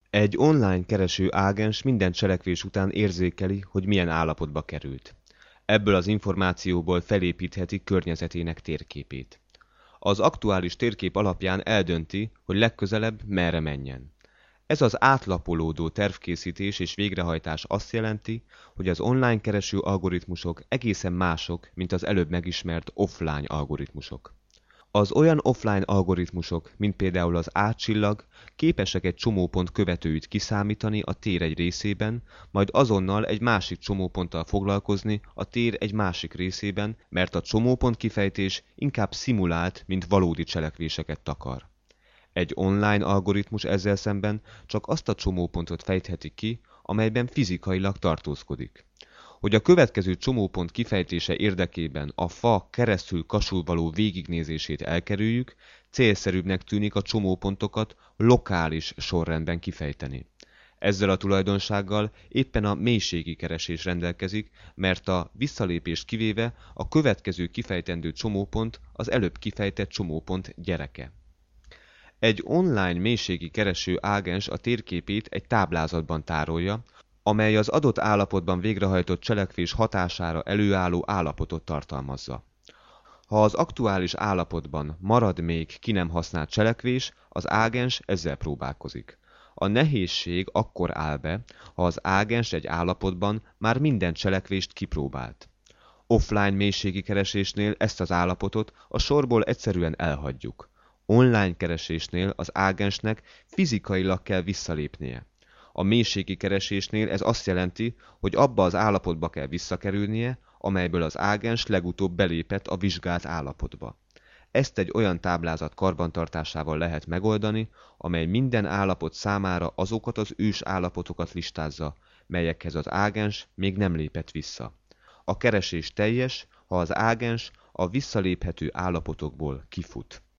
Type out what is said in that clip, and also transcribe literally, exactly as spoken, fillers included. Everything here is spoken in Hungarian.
Egy online kereső ágens minden cselekvés után érzékeli, hogy milyen állapotba került. Ebből az információból felépítheti környezetének térképét. Az aktuális térkép alapján eldönti, hogy legközelebb merre menjen. Ez az átlapolódó tervkészítés és végrehajtás azt jelenti, hogy az online kereső algoritmusok egészen mások, mint az előbb megismert offline algoritmusok. Az olyan offline algoritmusok, mint például az átcsillag, képesek egy csomópont követőit kiszámítani a tér egy részében, majd azonnal egy másik csomóponttal foglalkozni a tér egy másik részében, mert a csomópont kifejtés inkább szimulált, mint valódi cselekvéseket takar. Egy online algoritmus ezzel szemben csak azt a csomópontot fejtheti ki, amelyben fizikailag tartózkodik. Hogy a következő csomópont kifejtése érdekében a fa keresztül kasul való végignézését elkerüljük, célszerűbbnek tűnik a csomópontokat lokális sorrendben kifejteni. Ezzel a tulajdonsággal éppen a mélységi keresés rendelkezik, mert a visszalépést kivéve a következő kifejtendő csomópont az előbb kifejtett csomópont gyereke. Egy online mélységi kereső ágens a térképét egy táblázatban tárolja, amely az adott állapotban végrehajtott cselekvés hatására előálló állapotot tartalmazza. Ha az aktuális állapotban marad még ki nem használt cselekvés, az ágens ezzel próbálkozik. A nehézség akkor áll be, ha az ágens egy állapotban már minden cselekvést kipróbált. Offline mélységi keresésnél ezt az állapotot a sorból egyszerűen elhagyjuk. Online keresésnél az ágensnek fizikailag kell visszalépnie. A mélységi keresésnél ez azt jelenti, hogy abba az állapotba kell visszakerülnie, amelyből az ágens legutóbb belépett a vizsgált állapotba. Ezt egy olyan táblázat karbantartásával lehet megoldani, amely minden állapot számára azokat az ős állapotokat listázza, melyekhez az ágens még nem lépett vissza. A keresés teljes, ha az ágens a visszaléphető állapotokból kifut.